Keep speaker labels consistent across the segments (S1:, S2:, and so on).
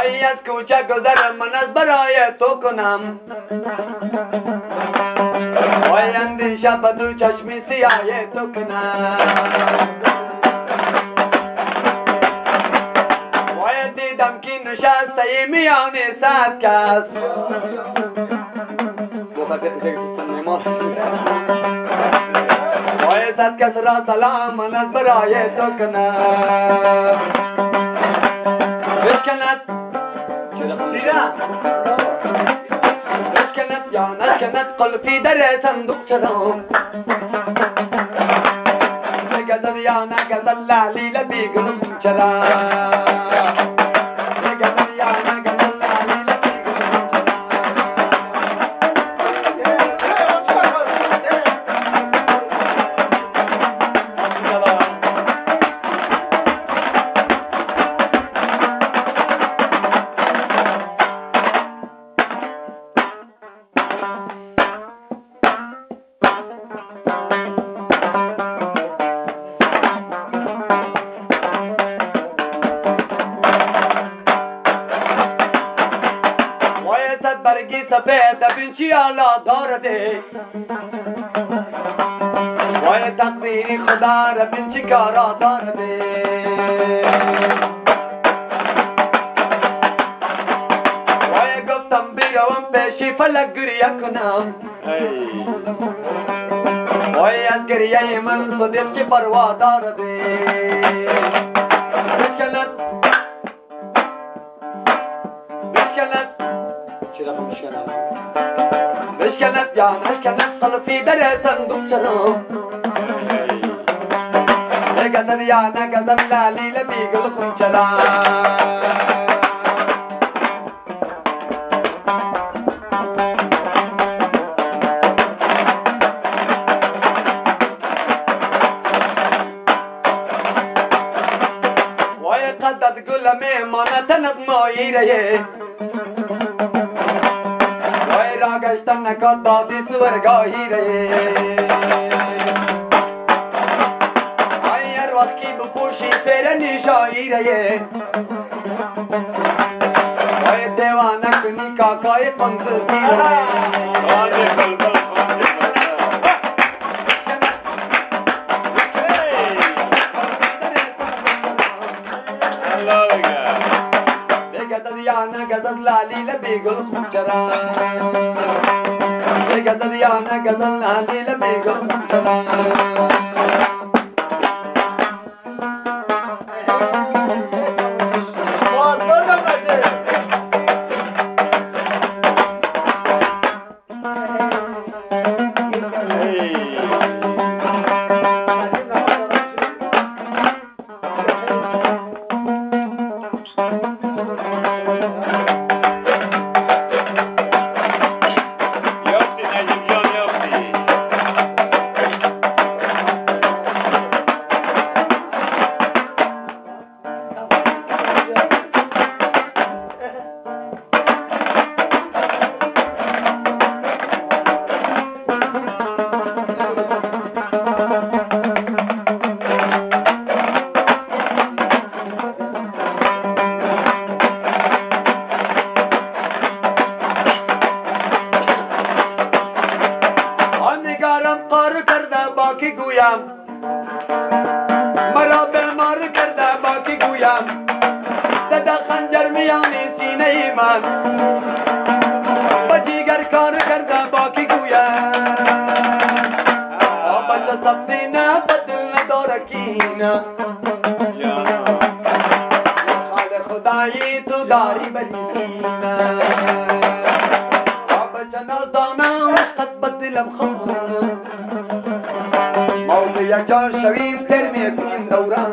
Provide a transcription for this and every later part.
S1: وای از کوچه گذرم من از برای تو کنم وای اندیشه بدو چشمی سیاه تو کنم وای دیدم که نشسته میان صد کس وای صد کس را سلام من از برای تو کنم بشکند بشکند یا نشکند قلبی در صندوق چرام بگذر یا نگذر لالی لبی گلوم چرام برگی سفید بینچی آلا دارده وای تقدیری خدا را بینچی کارا دارده وای گفتم بیروم پیشی فلک گریه کنم وای از گریه من صدیق کی پروا دارده بشکند بشکند بشکند یا نشکند قلبی در صندوق چرام بگذر یا نگذر لالی لبی گلوم چرام وای قدت گل میمانت نغمایی ره گشتن نکات دادی سورگاهی ره هر وقت کی بپوشی فیر نیشایی ره وای دیوانه کنی کاکای قنصی ره بگذر یا نگذر لالی لبی گلوم چرام بگذر یا نگذر لالی لبی گلوم چرام مرا بیمار کرده باقی گویم صدا خنجر میانی سینه من بجیگر کار کرده باقی گویم بچه سبزی نه بدل نداره کینه خال خدایی تو داری بلیسینه بچه نازانم قد بدلم خونه موضوع یک جان شویم ترمی کنیم دوران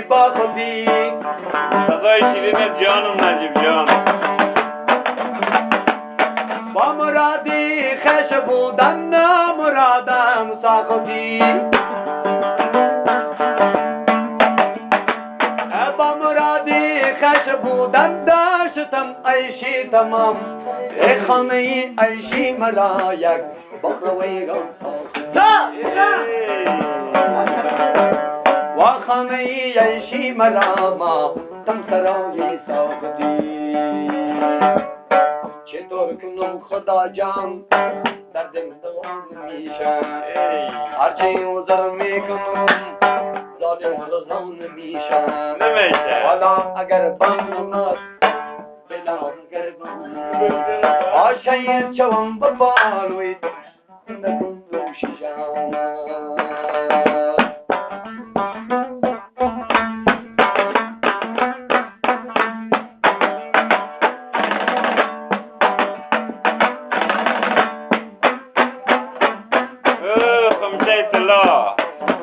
S1: می با خودی
S2: صدای شیرین جانم نجیب جان
S1: با مرادی خش بودن مرادم ساختی با مرادی خش بودن داشتم عیشی تمام ای خانه عیشی مرا یک بخروی گم و خانه عیشی مرا ما تم سرای ساختی چطور کنم خدا جان دردم دوام میشم هرچی عذر میکنم ظالم رضان میشم
S2: نمیشه
S1: والا اگر بانمات بلا اگر بانمات آشای چوم ببالوید نکن دوشی جان
S2: خمسة الله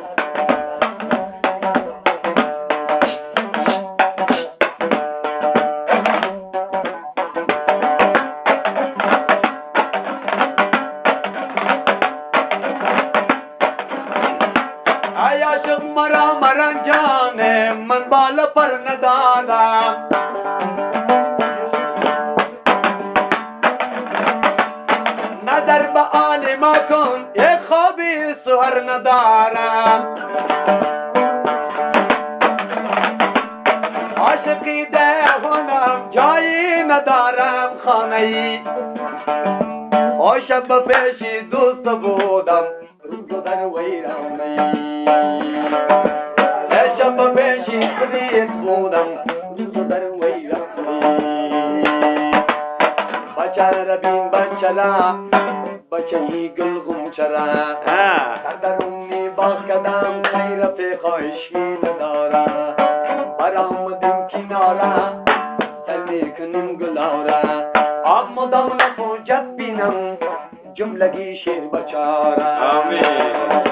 S1: عاشق مرا مران جان من بالا پر ندانا نظر به عالما کن یک خوابی سهر ندارم عاشقی دهانم جایی ندارم خانه ای شب پیشی دوست بودم روز در ویرانه شب پیشی خودیت بودم روز در ویرانه بچه ربین بچه لا بچه گل غمچرا درونی باز کدم خیر پیخایشی ندارا برامدیم کنارا سلی کنیم گلارا آب مدام نفوجت بینم جملگی شیر بچارا
S2: آمین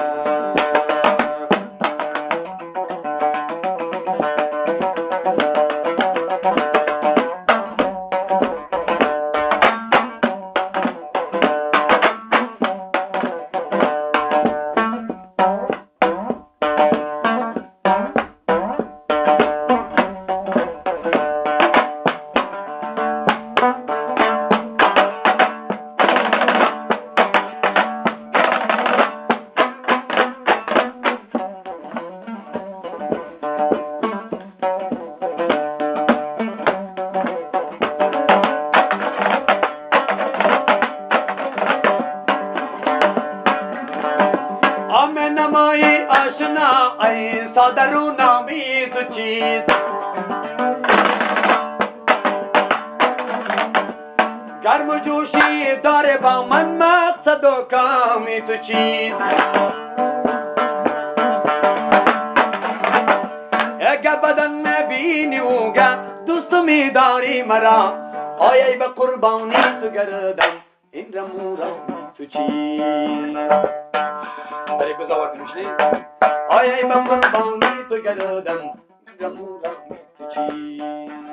S2: نمایی آشنا ای صادرو نامی تو چیز گرم جوشی داره با من مقصد و کامی تو چیز اگه بدن نبینی اوگه دوست میداری مرا آیای به قربانی تو گردم این رمورا تو چیز داری بزاور کنشنی آیای به قربانی تو گردم رمورا تو چیز